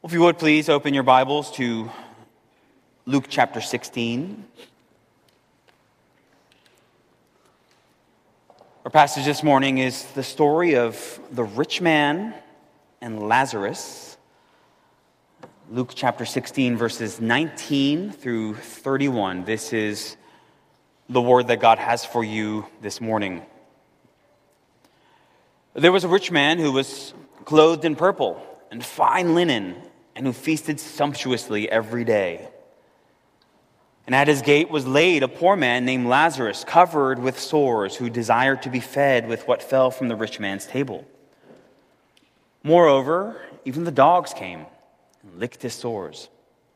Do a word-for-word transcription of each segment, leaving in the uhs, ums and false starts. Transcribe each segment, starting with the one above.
Well, if you would please open your Bibles to Luke chapter sixteen. Our passage this morning is the story of the rich man and Lazarus. Luke chapter sixteen, verses nineteen through thirty-one. This is the word that God has for you this morning. There was a rich man who was clothed in purple and fine linen, and who feasted sumptuously every day. And at his gate was laid a poor man named Lazarus, covered with sores, who desired to be fed with what fell from the rich man's table. Moreover, even the dogs came and licked his sores.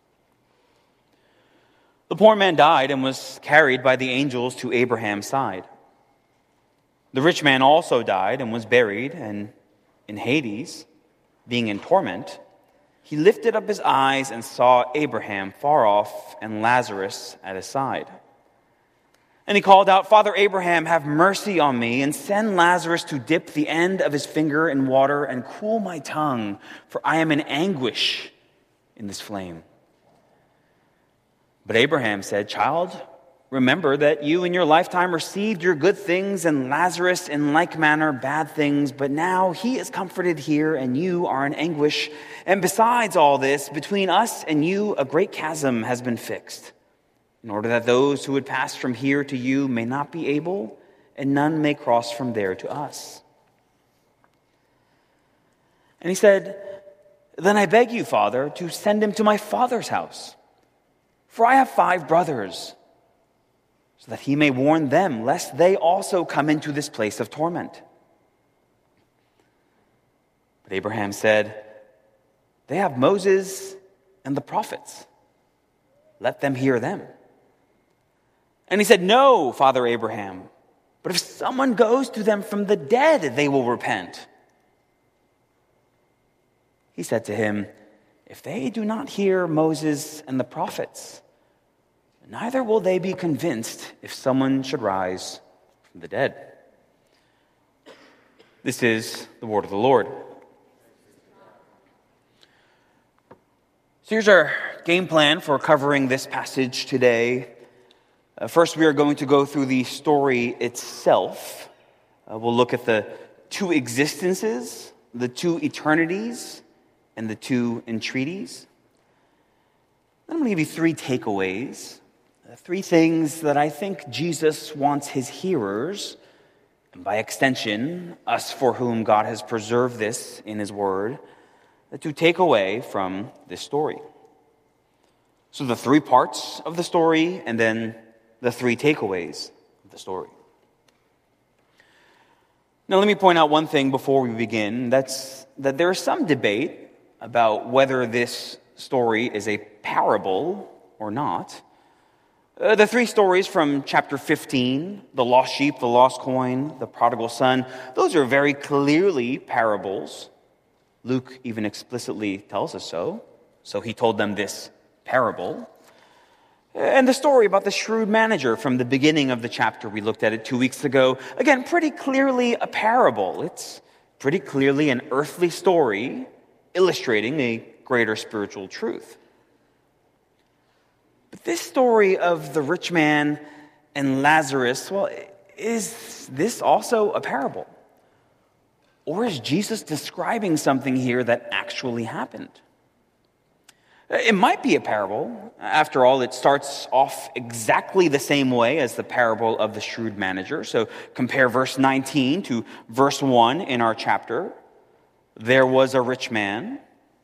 The poor man died and was carried by the angels to Abraham's side. The rich man also died and was buried, and in Hades, being in torment, he lifted up his eyes and saw Abraham far off and Lazarus at his side. And he called out, "Father Abraham, have mercy on me, and send Lazarus to dip the end of his finger in water and cool my tongue, for I am in anguish in this flame." But Abraham said, "Child, remember that you in your lifetime received your good things, and Lazarus in like manner bad things, but now he is comforted here and you are in anguish. And besides all this, between us and you a great chasm has been fixed, in order that those who would pass from here to you may not be able, and none may cross from there to us." And he said, "Then I beg you, Father, to send him to my father's house, for I have five brothers, so that he may warn them, lest they also come into this place of torment." But Abraham said, "They have Moses and the prophets. Let them hear them." And he said, "No, Father Abraham, but if someone goes to them from the dead, they will repent." He said to him, "If they do not hear Moses and the prophets, neither will they be convinced if someone should rise from the dead." This is the word of the Lord. So here's our game plan for covering this passage today. Uh, first, we are going to go through the story itself. Uh, we'll look at the two existences, the two eternities, and the two entreaties. Then I'm going to give you three takeaways. Three things that I think Jesus wants his hearers, and by extension, us for whom God has preserved this in his word, to take away from this story. So the three parts of the story, and then the three takeaways of the story. Now let me point out one thing before we begin. That's that there is some debate about whether this story is a parable or not. Uh, the three stories from chapter fifteen, the lost sheep, the lost coin, the prodigal son, those are very clearly parables. Luke even explicitly tells us so. So he told them this parable. And the story about the shrewd manager from the beginning of the chapter, we looked at it two weeks ago. Again, pretty clearly a parable. It's pretty clearly an earthly story illustrating a greater spiritual truth. But this story of the rich man and Lazarus, well, is this also a parable? Or is Jesus describing something here that actually happened? It might be a parable. After all, it starts off exactly the same way as the parable of the shrewd manager. So compare verse nineteen to verse one in our chapter. There was a rich man.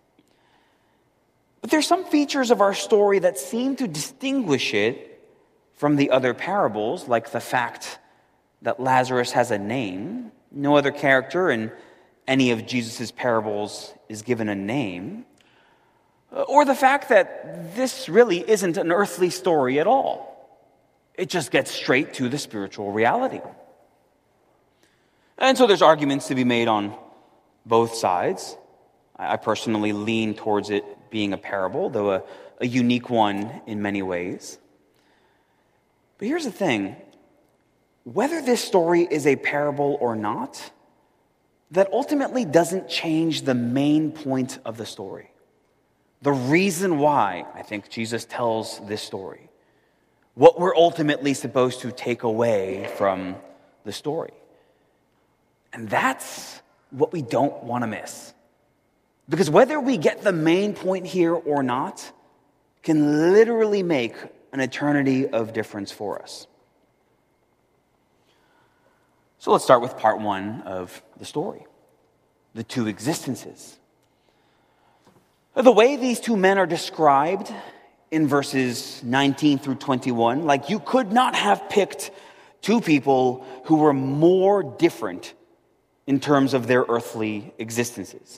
But there's some features of our story that seem to distinguish it from the other parables, like the fact that Lazarus has a name. No other character in any of Jesus' parables is given a name. Or the fact that this really isn't an earthly story at all. It just gets straight to the spiritual reality. And so there's arguments to be made on both sides. I personally lean towards it being a parable, though a, a unique one in many ways. But here's the thing. Whether this story is a parable or not, that ultimately doesn't change the main point of the story. the reason why I think Jesus tells this story, what we're ultimately supposed to take away from the story. And that's what we don't want to miss. Because whether we get the main point here or not can literally make an eternity of difference for us. So let's start with part one of the story, the two existences. The way these two men are described in verses nineteen through twenty-one, like you could not have picked two people who were more different in terms of their earthly existences.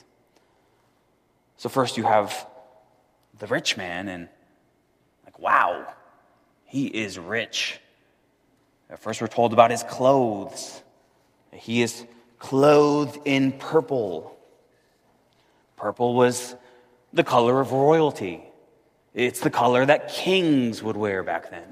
So first you have the rich man, and like, wow, he is rich. At first we're told about his clothes. He is clothed in purple. Purple was the color of royalty. It's the color that kings would wear back then.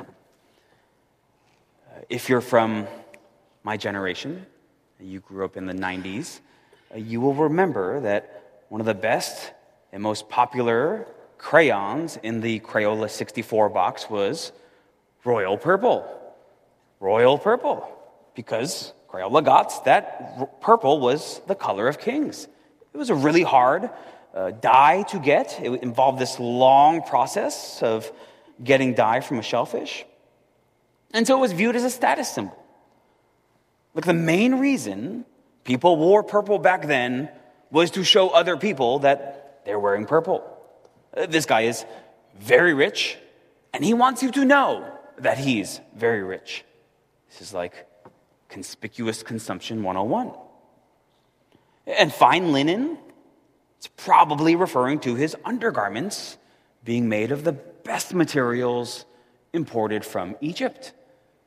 Uh, if you're from my generation, you grew up in the nineties, uh, you will remember that one of the best and most popular crayons in the Crayola sixty-four box was Royal Purple. Royal Purple, because Crayola got that r- purple was the color of kings. It was a really hard uh, dye to get. It involved this long process of getting dye from a shellfish. And so it was viewed as a status symbol. Like the main reason people wore purple back then was to show other people that they're wearing purple. Uh, this guy is very rich, and he wants you to know that he's very rich. This is like conspicuous consumption one oh one. And fine linen, it's probably referring to his undergarments being made of the best materials imported from Egypt.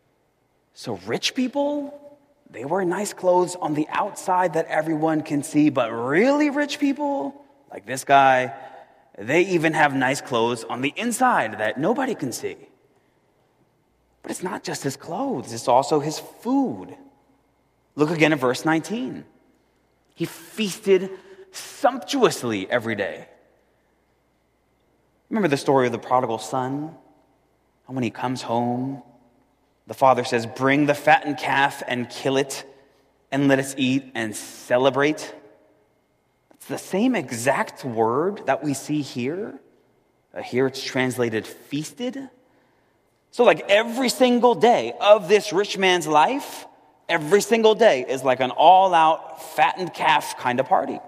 So rich people, they wear nice clothes on the outside that everyone can see, but really rich people, like this guy, they even have nice clothes on the inside that nobody can see. But it's not just his clothes, it's also his food. Look again at verse nineteen. He feasted sumptuously every day. Remember the story of the prodigal son? And when he comes home, the father says, "Bring the fattened calf and kill it, and let us eat and celebrate." It's the same exact word that we see here. Uh, here it's translated feasted. So like every single day of this rich man's life, every single day is like an all-out fattened calf kind of party.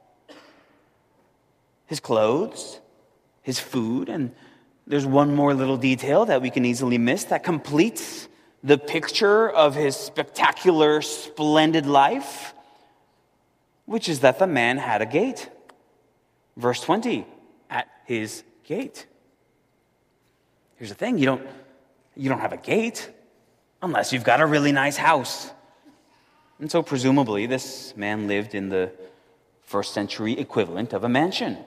His clothes, his food, and there's one more little detail that we can easily miss that completes the picture of his spectacular, splendid life, which is that the man had a gate. Verse twenty, at his gate. Here's the thing, you don't, you don't have a gate unless you've got a really nice house. And so presumably this man lived in the first century equivalent of a mansion.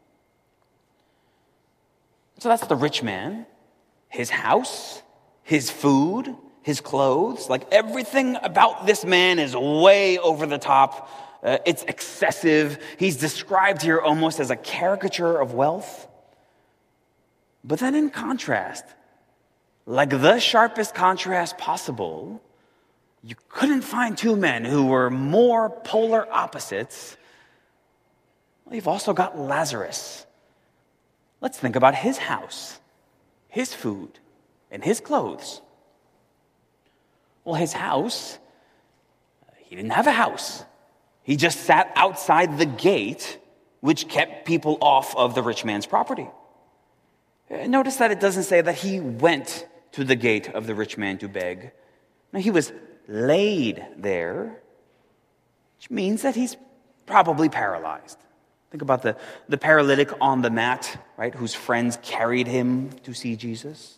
So that's the rich man, his house, his food, his clothes. Like everything about this man is way over the top. Uh, it's excessive. He's described here almost as a caricature of wealth. But then in contrast, like the sharpest contrast possible, you couldn't find two men who were more polar opposites. Well, you've also got Lazarus. Let's think about his house, his food, and his clothes. Well, his house, he didn't have a house. He just sat outside the gate, which kept people off of the rich man's property. Notice that it doesn't say that he went to the gate of the rich man to beg. No, he was laid there, which means that he's probably paralyzed. Think about the, the paralytic on the mat, right, whose friends carried him to see Jesus.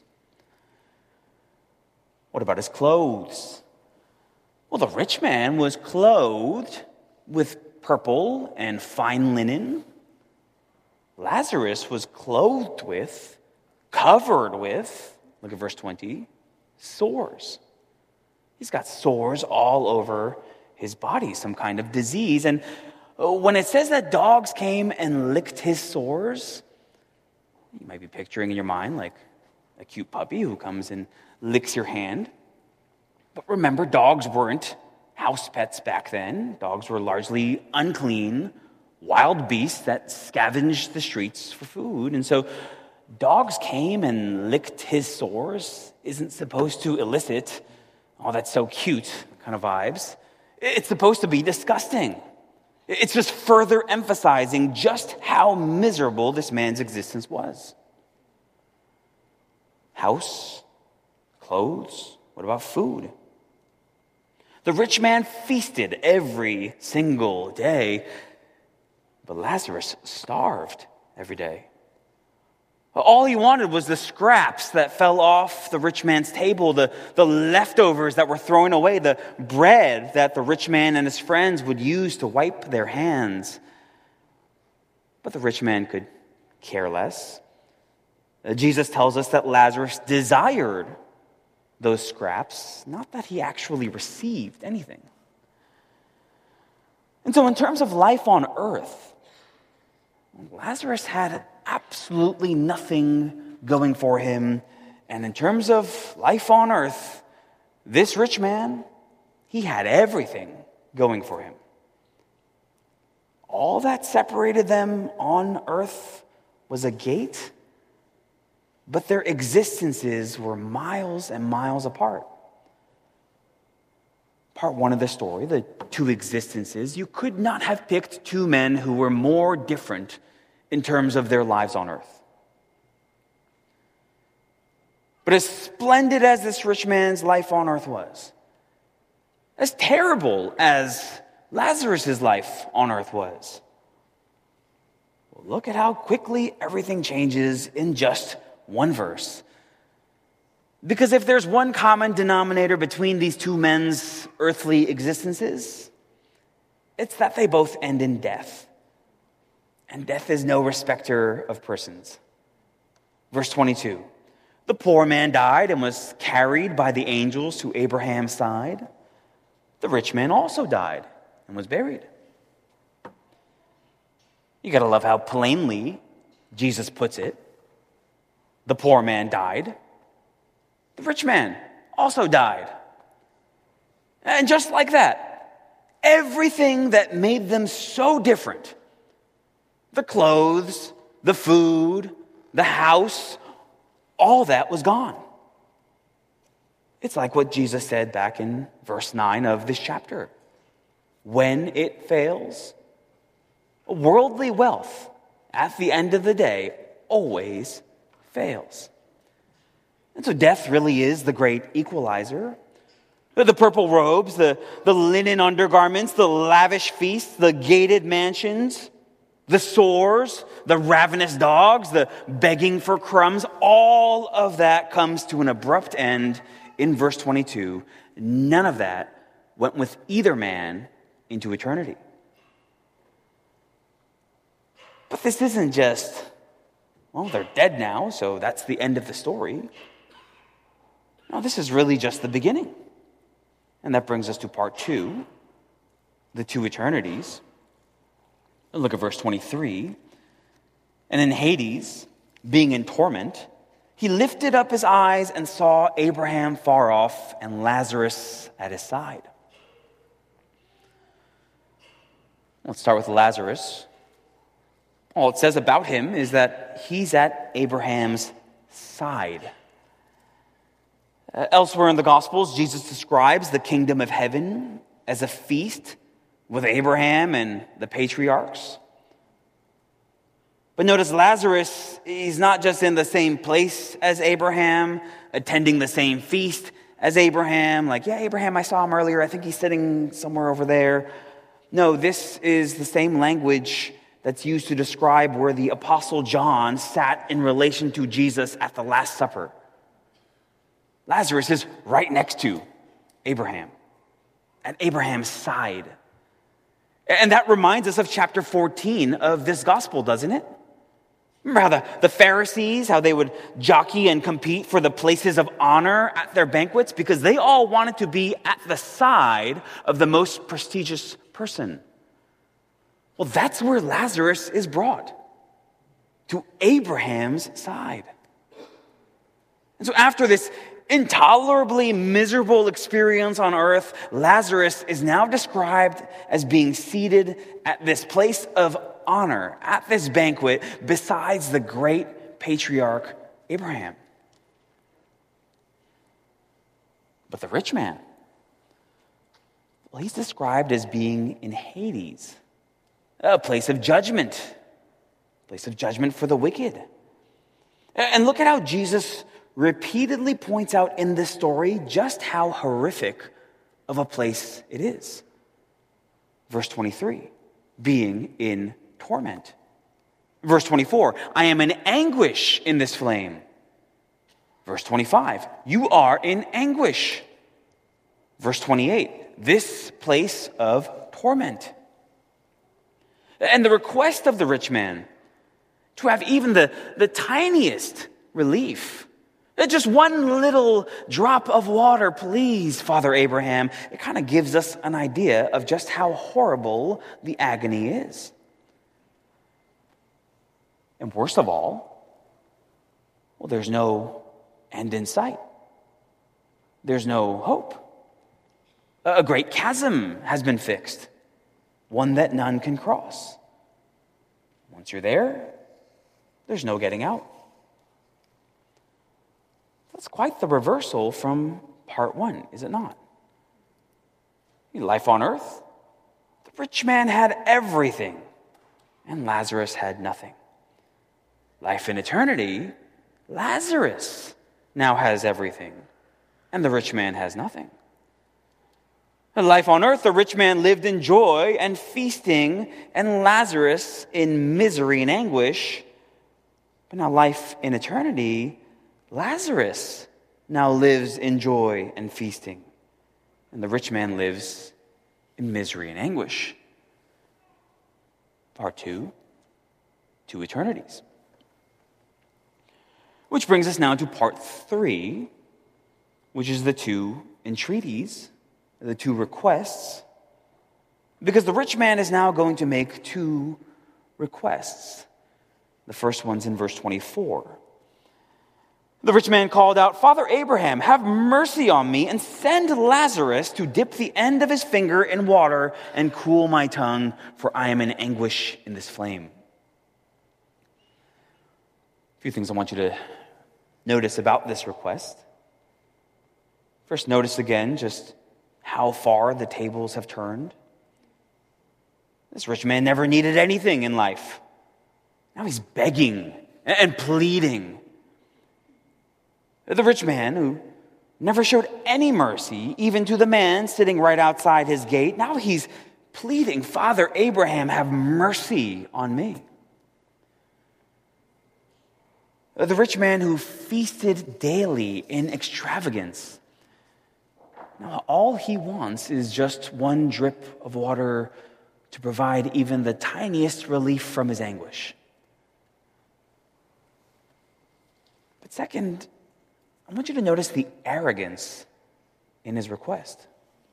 What about his clothes? Well, the rich man was clothed with purple and fine linen. Lazarus was clothed with, covered with, look at verse twenty, sores. He's got sores all over his body, some kind of disease. And when it says that dogs came and licked his sores, You might be picturing in your mind like a cute puppy who comes and licks your hand. But remember, dogs weren't house pets back then. Dogs were largely unclean, wild beasts that scavenged the streets for food. And so dogs came and licked his sores isn't supposed to elicit, oh, that's so cute kind of vibes. It's supposed to be disgusting. It's just further emphasizing just how miserable this man's existence was. House, clothes, what about food? The rich man feasted every single day, but Lazarus starved every day. All he wanted was the scraps that fell off the rich man's table, the, the leftovers that were thrown away, the bread that the rich man and his friends would use to wipe their hands. But the rich man could care less. Jesus tells us that Lazarus desired those scraps, not that he actually received anything. And so in terms of life on earth, Lazarus had absolutely nothing going for him. And in terms of life on earth, this rich man, he had everything going for him. All that separated them on earth was a gate, but their existences were miles and miles apart. Part one of the story, the two existences, you could not have picked two men who were more different in terms of their lives on earth. But as splendid as this rich man's life on earth was, as terrible as Lazarus' life on earth was, well, look at how quickly everything changes in just one verse. Because if there's one common denominator between these two men's earthly existences, it's that they both end in death. And death is no respecter of persons. Verse twenty-two, the poor man died and was carried by the angels to Abraham's side. The rich man also died and was buried. You gotta love how plainly Jesus puts it. The poor man died. The rich man also died. And just like that, everything that made them so different, the clothes, the food, the house, all that was gone. It's like what Jesus said back in verse nine of this chapter. When it fails, worldly wealth at the end of the day always fails. And so death really is the great equalizer. The purple robes, the, the linen undergarments, the lavish feasts, the gated mansions, the sores, the ravenous dogs, the begging for crumbs, all of that comes to an abrupt end in verse twenty-two. None of that went with either man into eternity. But this isn't just, well, they're dead now, so that's the end of the story. No, this is really just the beginning. And that brings us to part two, the two eternities. Look at verse twenty-three. And in Hades, being in torment, he lifted up his eyes and saw Abraham far off and Lazarus at his side. Let's start with Lazarus. All it says about him is that he's at Abraham's side. Uh, elsewhere in the Gospels, Jesus describes the kingdom of heaven as a feast with Abraham and the patriarchs. But notice Lazarus, he's not just in the same place as Abraham, attending the same feast as Abraham. Like, yeah, Abraham, I saw him earlier. I think he's sitting somewhere over there. No, this is the same language that's used to describe where the Apostle John sat in relation to Jesus at the Last Supper. Lazarus is right next to Abraham, at Abraham's side. And that reminds us of chapter fourteen of this gospel, doesn't it? Remember how the, the Pharisees, how they would jockey and compete for the places of honor at their banquets because they all wanted to be at the side of the most prestigious person. Well, that's where Lazarus is brought, to Abraham's side. And so after this intolerably miserable experience on earth, Lazarus is now described as being seated at this place of honor, at this banquet, besides the great patriarch Abraham. But the rich man, well, he's described as being in Hades, a place of judgment, a place of judgment for the wicked. And look at how Jesus repeatedly points out in this story just how horrific of a place it is. Verse twenty-three, being in torment. Verse twenty-four, I am in anguish in this flame. Verse twenty-five, you are in anguish. Verse twenty-eight, this place of torment. And the request of the rich man to have even the, the tiniest relief, just one little drop of water, please, Father Abraham, it kind of gives us an idea of just how horrible the agony is. And worst of all, well, there's no end in sight. There's no hope. A great chasm has been fixed, one that none can cross. Once you're there, there's no getting out. That's quite the reversal from part one, is it not? Life on earth, the rich man had everything, and Lazarus had nothing. Life in eternity, Lazarus now has everything, and the rich man has nothing. In life on earth, the rich man lived in joy and feasting, and Lazarus in misery and anguish. But now life in eternity, Lazarus now lives in joy and feasting, and the rich man lives in misery and anguish. Part two, two eternities. Which brings us now to part three, which is the two entreaties, the two requests, because the rich man is now going to make two requests. The first one's in verse twenty-four. The rich man called out, Father Abraham, have mercy on me and send Lazarus to dip the end of his finger in water and cool my tongue, for I am in anguish in this flame. A few things I want you to notice about this request. First, notice again just how far the tables have turned. This rich man never needed anything in life. Now he's begging and pleading. The rich man, who never showed any mercy, even to the man sitting right outside his gate, now he's pleading, Father Abraham, have mercy on me. The rich man who feasted daily in extravagance, now all he wants is just one drip of water to provide even the tiniest relief from his anguish. But second, I want you to notice the arrogance in his request.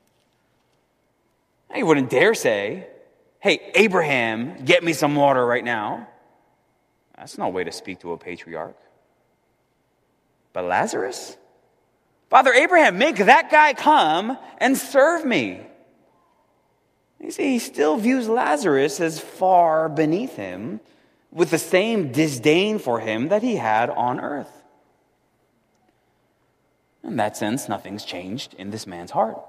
He wouldn't dare say, hey, Abraham, get me some water right now. That's no way to speak to a patriarch. But Lazarus? Father Abraham, make that guy come and serve me. You see, he still views Lazarus as far beneath him, with the same disdain for him that he had on earth. In that sense, nothing's changed in this man's heart.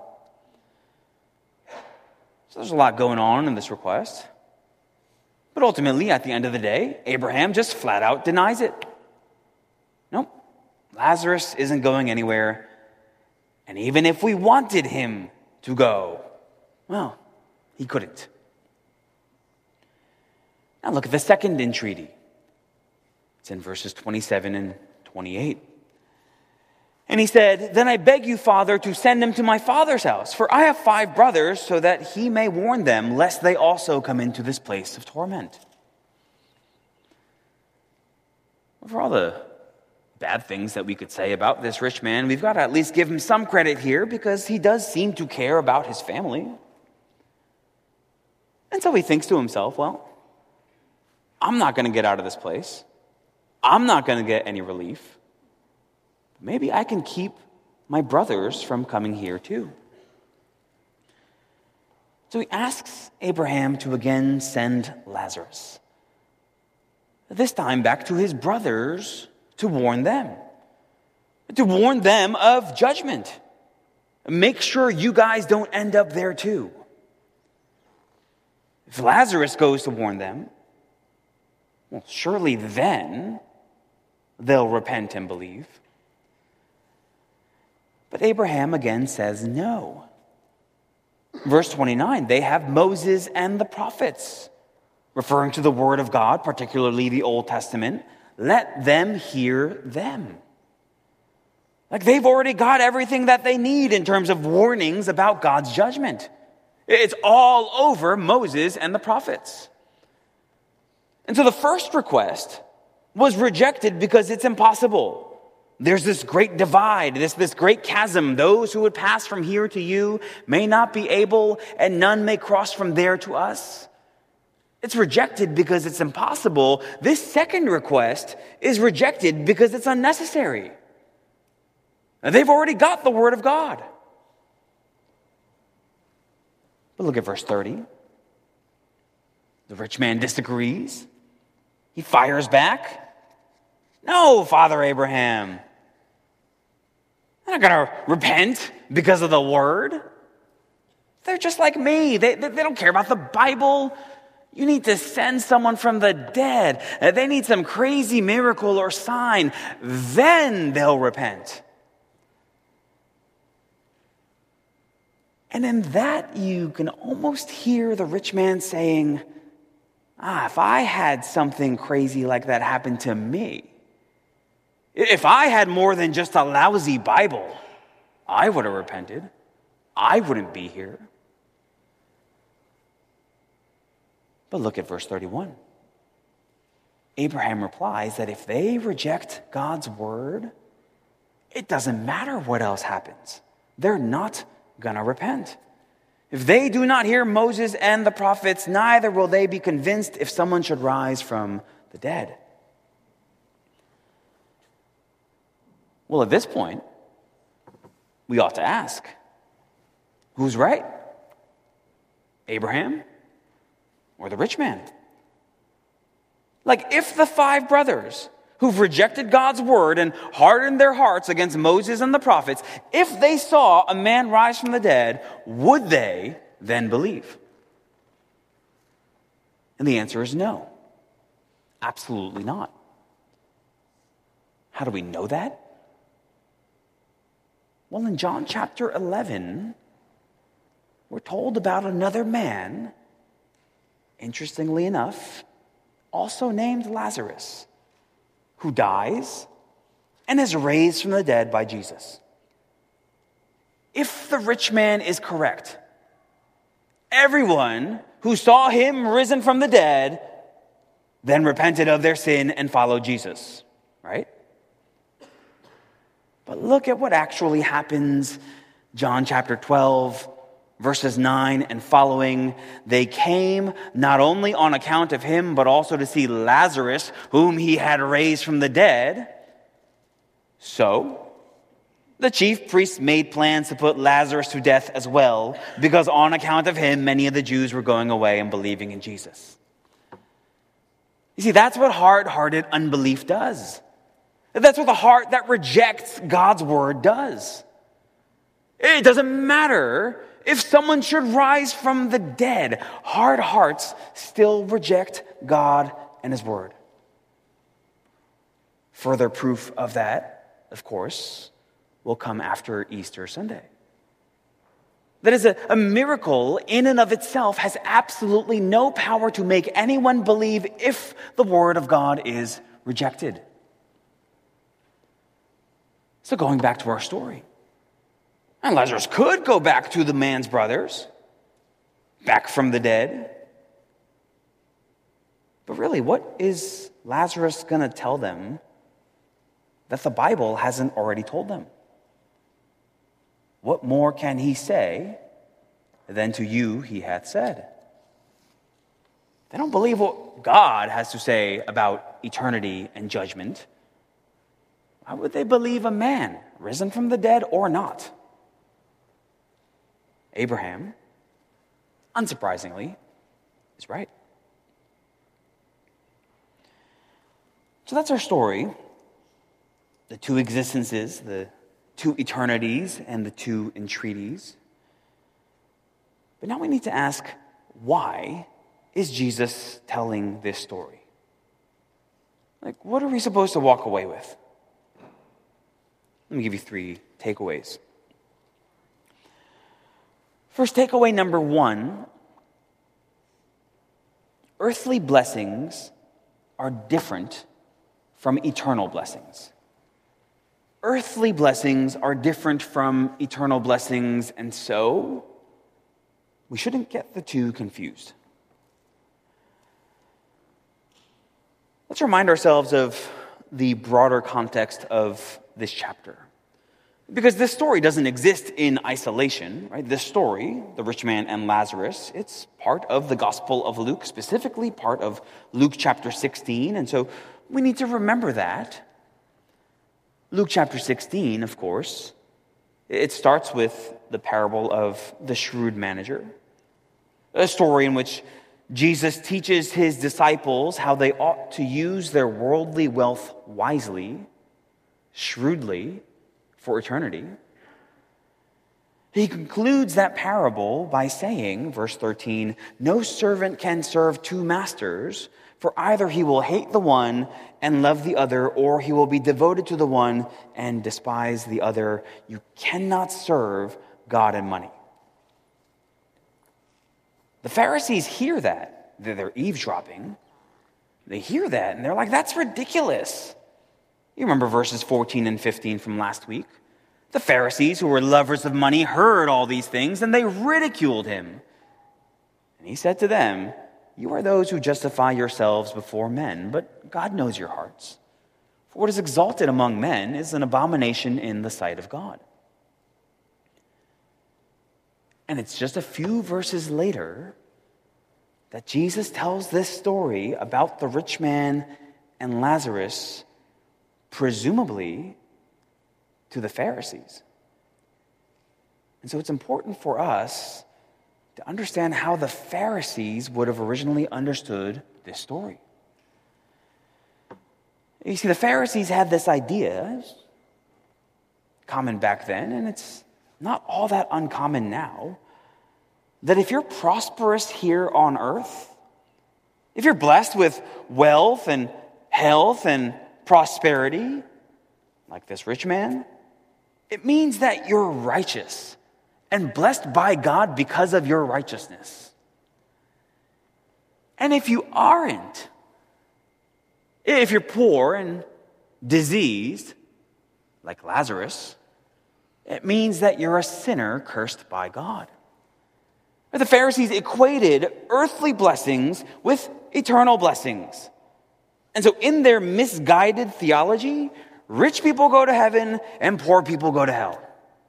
So there's a lot going on in this request. But ultimately, at the end of the day, Abraham just flat out denies it. Nope, Lazarus isn't going anywhere. And even if we wanted him to go, well, he couldn't. Now look at the second entreaty. It's in verses twenty-seven and twenty-eight. And he said, then I beg you, Father, to send him to my father's house, for I have five brothers, so that he may warn them, lest they also come into this place of torment. Well, for all the bad things that we could say about this rich man, we've got to at least give him some credit here, because he does seem to care about his family. And so he thinks to himself, well, I'm not going to get out of this place. I'm not going to get any relief. Maybe I can keep my brothers from coming here too. So he asks Abraham to again send Lazarus. This time back to his brothers to warn them. To warn them of judgment. Make sure you guys don't end up there too. If Lazarus goes to warn them, well, surely then they'll repent and believe. But Abraham again says no. Verse twenty-nine, they have Moses and the prophets, referring to the word of God, particularly the Old Testament. Let them hear them. Like they've already got everything that they need in terms of warnings about God's judgment. It's all over Moses and the prophets. And so the first request was rejected because it's impossible. There's this great divide, this, this great chasm. Those who would pass from here to you may not be able, and none may cross from there to us. It's rejected because it's impossible. This second request is rejected because it's unnecessary. Now, they've already got the word of God. But look at verse thirty. The rich man disagrees. He fires back. No, Father Abraham. I'm not going to repent because of the word. They're just like me. They, they, they don't care about the Bible. You need to send someone from the dead. They need some crazy miracle or sign. Then they'll repent. And in that, you can almost hear the rich man saying, ah, if I had something crazy like that happen to me, if I had more than just a lousy Bible, I would have repented. I wouldn't be here. But look at verse thirty-one. Abraham replies that if they reject God's word, it doesn't matter what else happens. They're not going to repent. If they do not hear Moses and the prophets, neither will they be convinced if someone should rise from the dead. Well, at this point, we ought to ask, who's right? Abraham or the rich man? Like, if the five brothers who've rejected God's word and hardened their hearts against Moses and the prophets, if they saw a man rise from the dead, would they then believe? And the answer is no. Absolutely not. How do we know that? Well, in John chapter eleven, we're told about another man, interestingly enough, also named Lazarus, who dies and is raised from the dead by Jesus. If the rich man is correct, everyone who saw him risen from the dead then repented of their sin and followed Jesus, right? But look at what actually happens. John chapter twelve, verses nine and following. They came not only on account of him, but also to see Lazarus, whom he had raised from the dead. So the chief priests made plans to put Lazarus to death as well, because on account of him, many of the Jews were going away and believing in Jesus. You see, that's what hard-hearted unbelief does. That's what the heart that rejects God's word does. It doesn't matter if someone should rise from the dead. Hard hearts still reject God and his word. Further proof of that, of course, will come after Easter Sunday. That is, a, a miracle in and of itself has absolutely no power to make anyone believe if the word of God is rejected. So going back to our story, and Lazarus could go back to the man's brothers, back from the dead. But really, what is Lazarus going to tell them that the Bible hasn't already told them? What more can he say than to you he hath said? They don't believe what God has to say about eternity and judgment. Why would they believe a man risen from the dead or not? Abraham, unsurprisingly, is right. So that's our story. The two existences, the two eternities, and the two entreaties. But now we need to ask, why is Jesus telling this story? Like, what are we supposed to walk away with? Let me give you three takeaways. First, takeaway number one, earthly blessings are different from eternal blessings. Earthly blessings are different from eternal blessings, and so we shouldn't get the two confused. Let's remind ourselves of the broader context of this chapter. Because this story doesn't exist in isolation, right? This story, the rich man and Lazarus, it's part of the Gospel of Luke, specifically part of Luke chapter sixteen, and so we need to remember that. Luke chapter sixteen, of course, it starts with the parable of the shrewd manager, a story in which Jesus teaches his disciples how they ought to use their worldly wealth wisely, shrewdly, for eternity. He concludes that parable by saying, verse thirteen, "No servant can serve two masters, for either he will hate the one and love the other, or he will be devoted to the one and despise the other. You cannot serve God and money." The Pharisees hear that. They're eavesdropping. They hear that, and they're like, that's ridiculous. You remember verses fourteen and fifteen from last week. The Pharisees, who were lovers of money, heard all these things, and they ridiculed him. And he said to them, "You are those who justify yourselves before men, but God knows your hearts. For what is exalted among men is an abomination in the sight of God." And it's just a few verses later that Jesus tells this story about the rich man and Lazarus, presumably to the Pharisees. And so it's important for us to understand how the Pharisees would have originally understood this story. You see, the Pharisees had this idea, common back then, and it's not all that uncommon now, that if you're prosperous here on earth, if you're blessed with wealth and health and prosperity, like this rich man, it means that you're righteous and blessed by God because of your righteousness. And if you aren't, if you're poor and diseased, like Lazarus, it means that you're a sinner cursed by God. The Pharisees equated earthly blessings with eternal blessings. And so in their misguided theology, rich people go to heaven and poor people go to hell.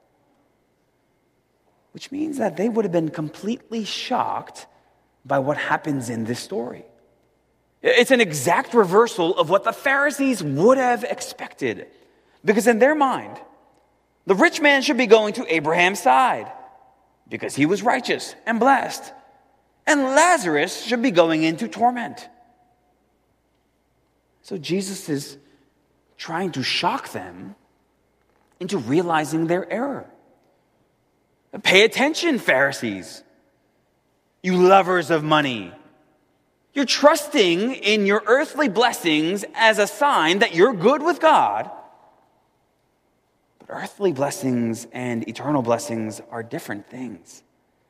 Which means that they would have been completely shocked by what happens in this story. It's an exact reversal of what the Pharisees would have expected. Because in their mind, the rich man should be going to Abraham's side because he was righteous and blessed. And Lazarus should be going into torment. So Jesus is trying to shock them into realizing their error. Pay attention, Pharisees, you lovers of money. You're trusting in your earthly blessings as a sign that you're good with God. But earthly blessings and eternal blessings are different things.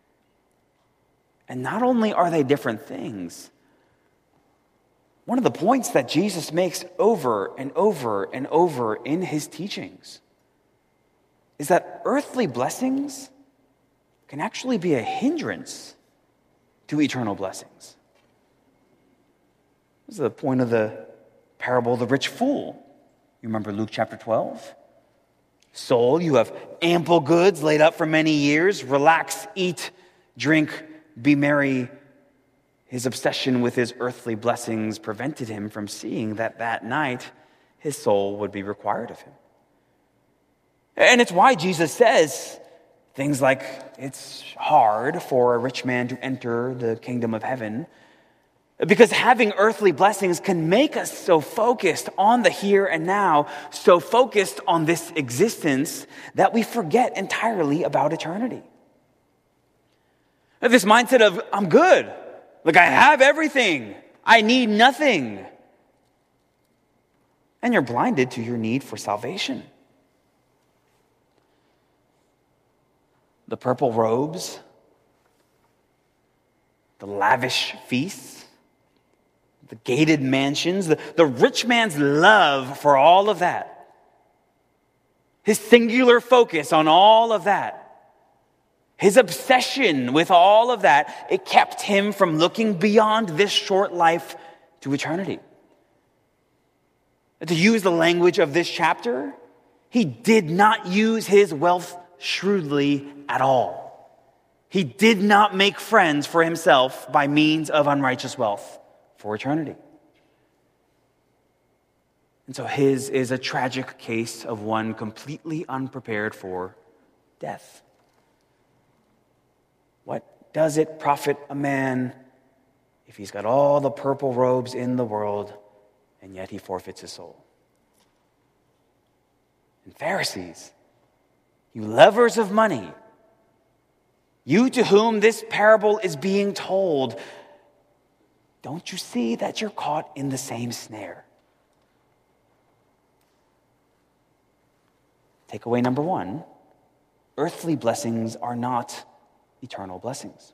And not only are they different things, one of the points that Jesus makes over and over and over in his teachings is that earthly blessings can actually be a hindrance to eternal blessings. This is the point of the parable of the rich fool. You remember Luke chapter twelve? Soul, you have ample goods laid up for many years. Relax, eat, drink, be merry. His obsession with his earthly blessings prevented him from seeing that that night his soul would be required of him. And it's why Jesus says things like, it's hard for a rich man to enter the kingdom of heaven, because having earthly blessings can make us so focused on the here and now, so focused on this existence, that we forget entirely about eternity. This mindset of, I'm good. Like, I have everything. I need nothing. And you're blinded to your need for salvation. The purple robes, the lavish feasts, the gated mansions, the, the rich man's love for all of that, his singular focus on all of that, his obsession with all of that, it kept him from looking beyond this short life to eternity. To use the language of this chapter, he did not use his wealth shrewdly at all. He did not make friends for himself by means of unrighteous wealth for eternity. And so his is a tragic case of one completely unprepared for death. What does it profit a man if he's got all the purple robes in the world and yet he forfeits his soul? And Pharisees, you lovers of money, you to whom this parable is being told, don't you see that you're caught in the same snare? Takeaway number one, earthly blessings are not eternal blessings.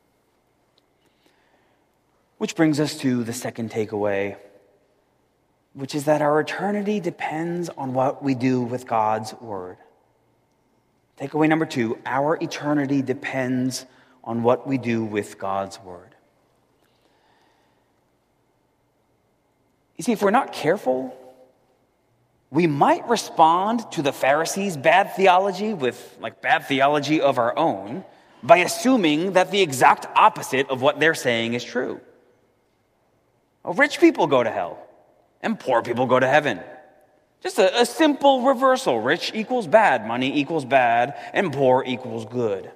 Which brings us to the second takeaway, which is that our eternity depends on what we do with God's word. Takeaway number two, our eternity depends on what we do with God's word. You see, if we're not careful, we might respond to the Pharisees' bad theology with like bad theology of our own by assuming that the exact opposite of what they're saying is true. Well, rich people go to hell and poor people go to heaven. Just a, a simple reversal. Rich equals bad, money equals bad, and poor equals good.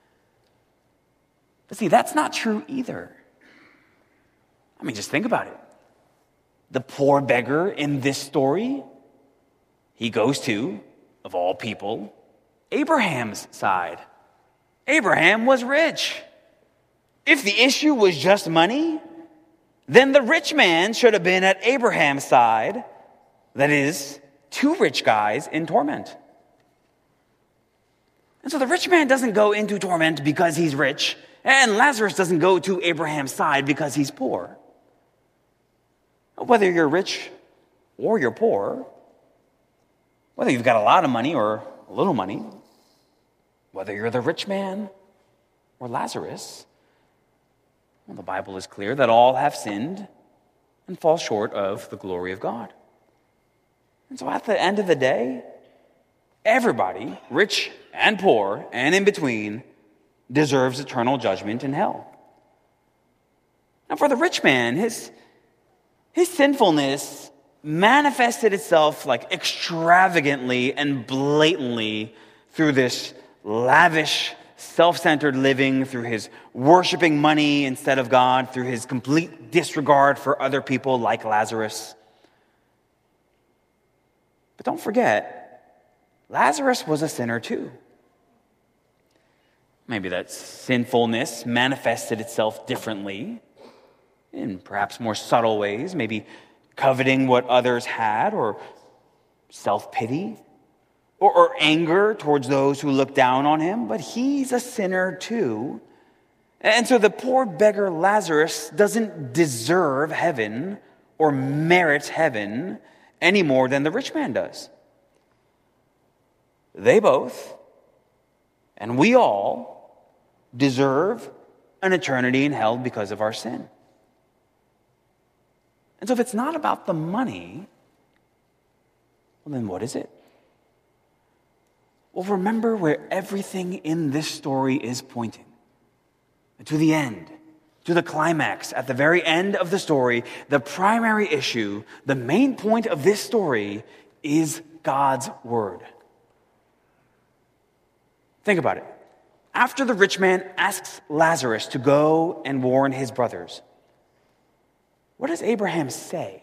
But see, that's not true either. I mean, just think about it. The poor beggar in this story, he goes to, of all people, Abraham's side. Abraham was rich. If the issue was just money, then the rich man should have been at Abraham's side. That is, two rich guys in torment. And so the rich man doesn't go into torment because he's rich, and Lazarus doesn't go to Abraham's side because he's poor. Whether you're rich or you're poor, whether you've got a lot of money or a little money, whether you're the rich man or Lazarus, well, the Bible is clear that all have sinned and fall short of the glory of God. And so at the end of the day, everybody, rich and poor and in between, deserves eternal judgment in hell. Now for the rich man, his, his sinfulness manifested itself like extravagantly and blatantly through this lavish, self-centered living, through his worshiping money instead of God, through his complete disregard for other people like Lazarus. But don't forget, Lazarus was a sinner too. Maybe that sinfulness manifested itself differently, in perhaps more subtle ways, maybe coveting what others had, or self-pity, or, or anger towards those who look down on him. But he's a sinner too. And so the poor beggar Lazarus doesn't deserve heaven or merit heaven any more than the rich man does. They both, and we all, deserve an eternity in hell because of our sin. And so if it's not about the money, well, then what is it? Well, remember where everything in this story is pointing. To the end, to the climax, at the very end of the story, the primary issue, the main point of this story is God's word. Think about it. After the rich man asks Lazarus to go and warn his brothers, what does Abraham say?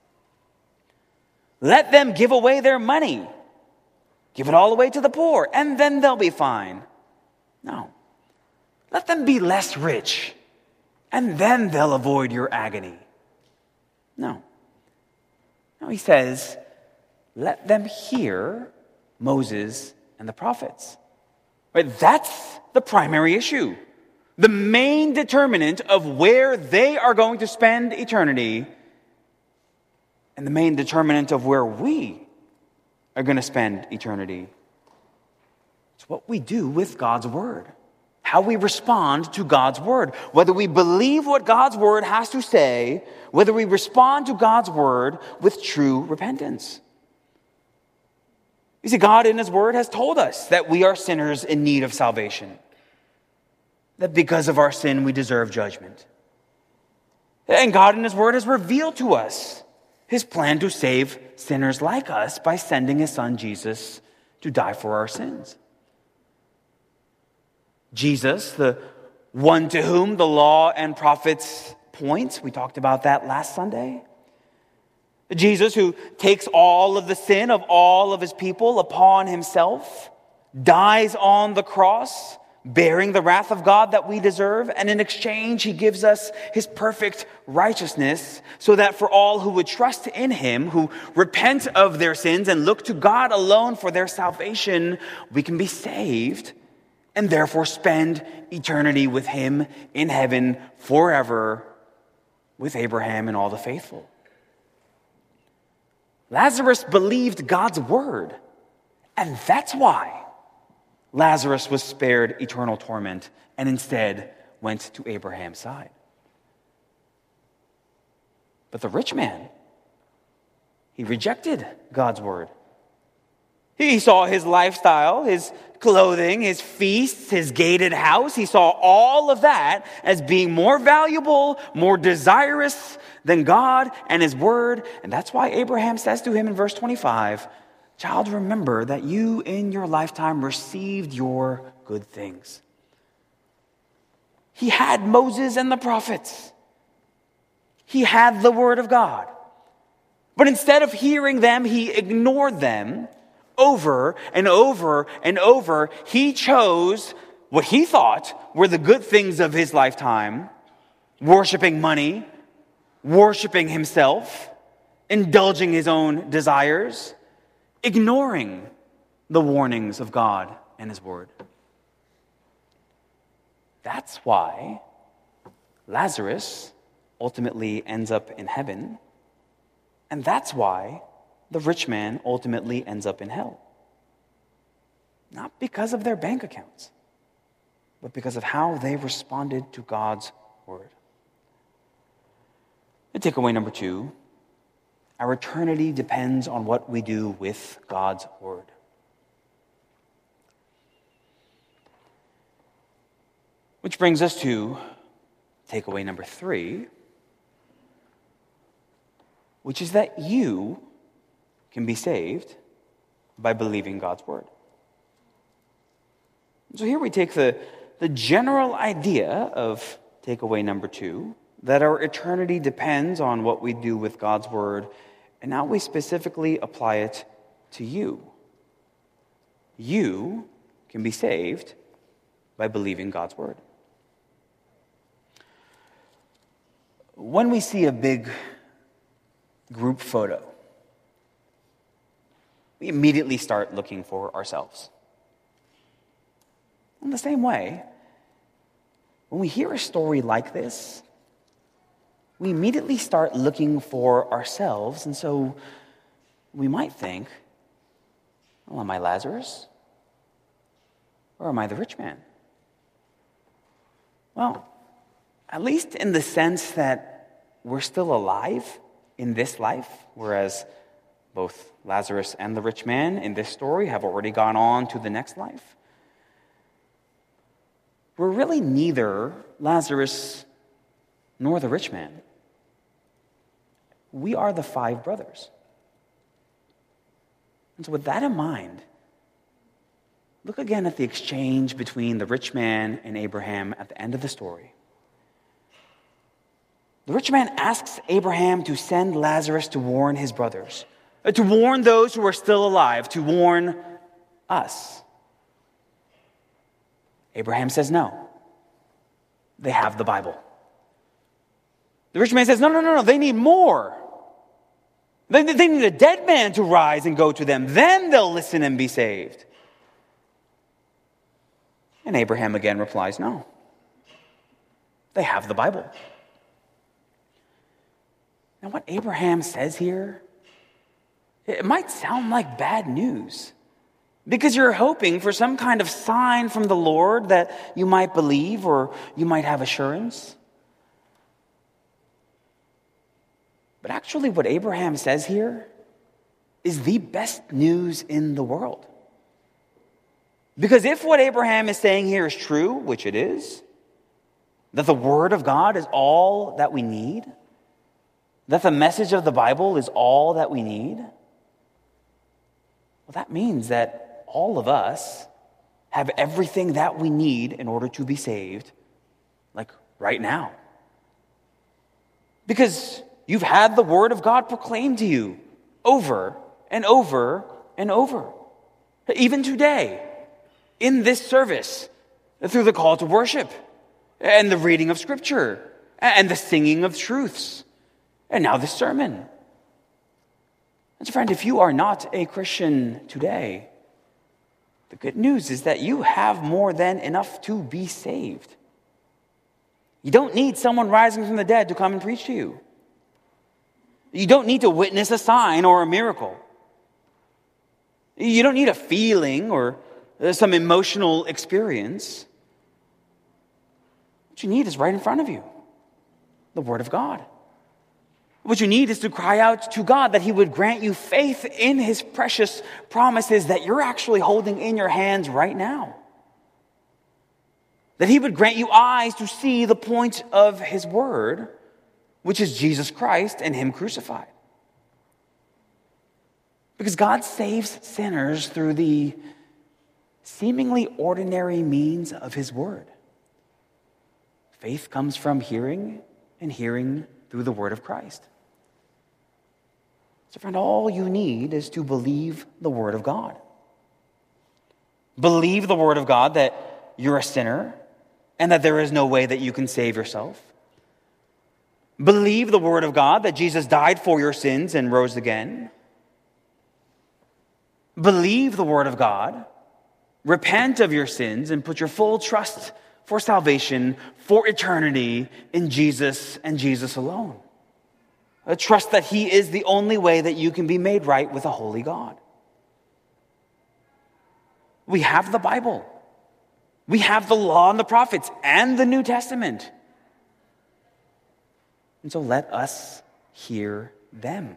Let them give away their money. Give it all away to the poor, and then they'll be fine. No. Let them be less rich, and then they'll avoid your agony. No. No, he says, let them hear Moses and the prophets. Right? That's the primary issue. The main determinant of where they are going to spend eternity, and the main determinant of where we are going to spend eternity. It's what we do with God's word. How we respond to God's word. Whether we believe what God's word has to say, whether we respond to God's word with true repentance. You see, God in his word has told us that we are sinners in need of salvation. That because of our sin, we deserve judgment. And God in his word has revealed to us his plan to save sinners like us by sending his son Jesus to die for our sins. Jesus, the one to whom the law and prophets point, we talked about that last Sunday. Jesus, who takes all of the sin of all of his people upon himself, dies on the cross, bearing the wrath of God that we deserve, and in exchange he gives us his perfect righteousness, so that for all who would trust in him, who repent of their sins and look to God alone for their salvation, we can be saved and therefore spend eternity with him in heaven forever with Abraham and all the faithful. Lazarus believed God's word, and that's why Lazarus was spared eternal torment and instead went to Abraham's side. But the rich man, he rejected God's word. He saw his lifestyle, his clothing, his feasts, his gated house. He saw all of that as being more valuable, more desirous than God and his word. And that's why Abraham says to him in verse twenty-five, child, remember that you in your lifetime received your good things. He had Moses and the prophets. He had the word of God. But instead of hearing them, he ignored them over and over and over. He chose what he thought were the good things of his lifetime, worshiping money, worshiping himself, indulging his own desires, ignoring the warnings of God and his word. That's why Lazarus ultimately ends up in heaven, and that's why the rich man ultimately ends up in hell. Not because of their bank accounts, but because of how they responded to God's word. And takeaway number two, our eternity depends on what we do with God's word. Which brings us to takeaway number three, which is that you can be saved by believing God's word. So here we take the, the general idea of takeaway number two, that our eternity depends on what we do with God's word, and now we specifically apply it to you. You can be saved by believing God's word. When we see a big group photo, we immediately start looking for ourselves. In the same way, when we hear a story like this, we immediately start looking for ourselves, and so we might think, well, am I Lazarus? Or am I the rich man? Well, at least in the sense that we're still alive in this life, whereas both Lazarus and the rich man in this story have already gone on to the next life. We're really neither Lazarus nor the rich man. We are the five brothers. And so with that in mind, look again at the exchange between the rich man and Abraham at the end of the story. The rich man asks Abraham to send Lazarus to warn his brothers, to warn those who are still alive, to warn us. Abraham says no. They have the Bible. The rich man says, no, no, no, no, they need more. They, they need a dead man to rise and go to them. Then they'll listen and be saved. And Abraham again replies, no. They have the Bible. Now, what Abraham says here, it might sound like bad news because you're hoping for some kind of sign from the Lord that you might believe or you might have assurance. But actually, what Abraham says here is the best news in the world. Because if what Abraham is saying here is true, which it is, that the Word of God is all that we need, that the message of the Bible is all that we need, well, that means that all of us have everything that we need in order to be saved, like right now. Because you've had the Word of God proclaimed to you over and over and over. Even today, in this service, through the call to worship, and the reading of Scripture, and the singing of truths, and now this sermon. And so, friend, if you are not a Christian today, the good news is that you have more than enough to be saved. You don't need someone rising from the dead to come and preach to you. You don't need to witness a sign or a miracle. You don't need a feeling or some emotional experience. What you need is right in front of you, the Word of God. What you need is to cry out to God that He would grant you faith in His precious promises that you're actually holding in your hands right now. That He would grant you eyes to see the point of His Word, which is Jesus Christ and Him crucified. Because God saves sinners through the seemingly ordinary means of His Word. Faith comes from hearing, and hearing through the Word of Christ. So, friend, all you need is to believe the Word of God. Believe the Word of God that you're a sinner and that there is no way that you can save yourself. Believe the Word of God that Jesus died for your sins and rose again. Believe the Word of God. Repent of your sins and put your full trust for salvation, for eternity, in Jesus and Jesus alone. A trust that He is the only way that you can be made right with a holy God. We have the Bible. We have the law and the prophets and the New Testament. And so let us hear them.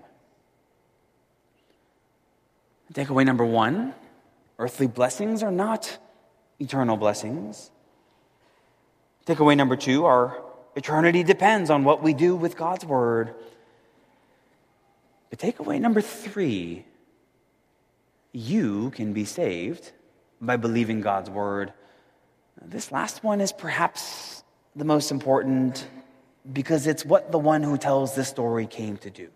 Takeaway number one, earthly blessings are not eternal blessings. Takeaway number two, our eternity depends on what we do with God's Word. But takeaway number three, you can be saved by believing God's Word. This last one is perhaps the most important because it's what the one who tells this story came to do.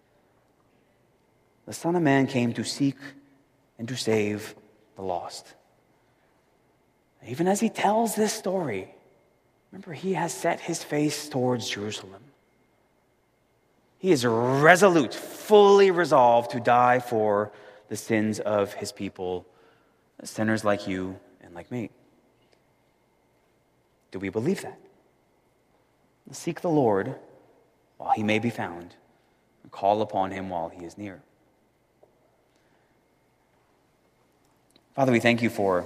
The Son of Man came to seek and to save the lost. Even as He tells this story, remember, He has set His face towards Jerusalem. He is resolute, fully resolved to die for the sins of His people, sinners like you and like me. Do we believe that? Seek the Lord while He may be found, and call upon Him while He is near. Father, we thank You for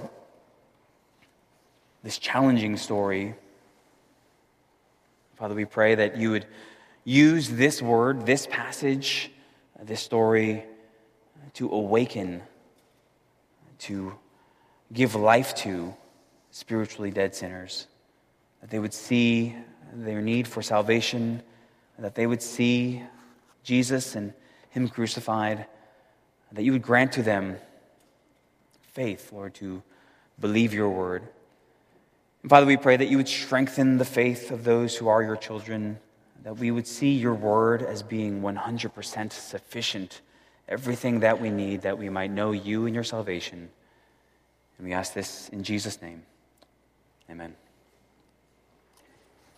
this challenging story. Father, we pray that You would use this word, this passage, this story to awaken, to give life to spiritually dead sinners, that they would see their need for salvation, that they would see Jesus and him crucified, that you would grant to them faith, Lord, to believe your word. And Father, we pray that you would strengthen the faith of those who are your children, that we would see your word as being one hundred percent sufficient, everything that we need, that we might know you and your salvation. And we ask this in Jesus' name. Amen.